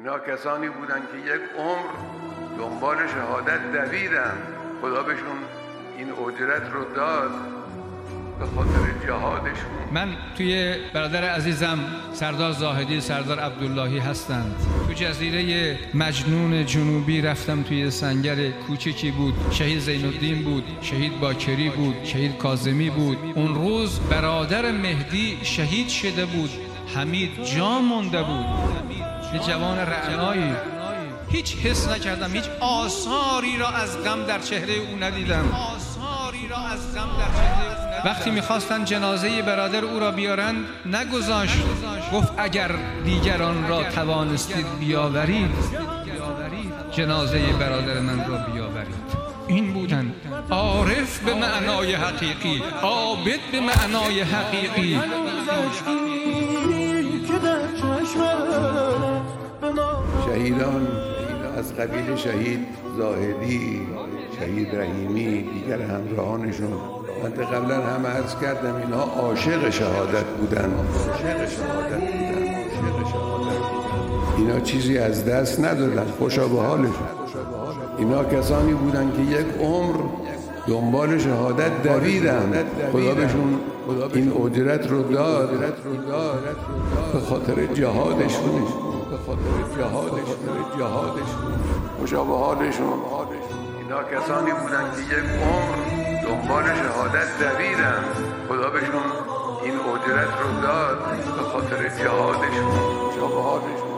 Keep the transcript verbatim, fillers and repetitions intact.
اینا کسانی بودن که یک عمر دنبال شهادت دویدن، خدا بهشون این اجرت رو داد به خاطر جهادشون. من توی برادر عزیزم سردار زاهدی، سردار عبداللهی هستند. تو جزیره مجنون جنوبی رفتم، توی سنگر کوچکی بود، شهید زینالدین بود، شهید باکری بود، شهید کاظمی بود. اون روز برادر مهدی شهید شده بود، حمید جا مونده بود، یه جوان رعنایی. هیچ حس نکردم، هیچ آثاری را از غم در چهره او ندیدم. آثاری را از غم در چهره او ندیدم. وقتی میخواستن جنازه برادر او را بیارند نگذاشت، گفت اگر دیگران را توانستید بیاورید، جنازه برادر من را بیاورید. این بودن عارف به معنای حقیقی، عابد به معنای حقیقی. شهیدان از قبیل شهید زاهدی، شهید رحیمی، دیگر همراهانشون، من قبلا هم عرض کردم اینها عاشق شهادت بودن، عاشق شهادت بودن، عاشق شهادت بودن. اینا چیزی از دست ندادن، خوشا به حالشون. اینا کسانی بودن که یک عمر دنبال شهادت دویدن، خدا بهشون این اجرت رو داد به خاطر جهادشون، به خاطر جهادشون، جهادشون. خوشا به حالشون. اینا کسانی بودن که یک عمر دنبال شهادت دویدن، خدا بهشون این اجرت رو داد به خاطر جهادشون. خوشا به حالشون.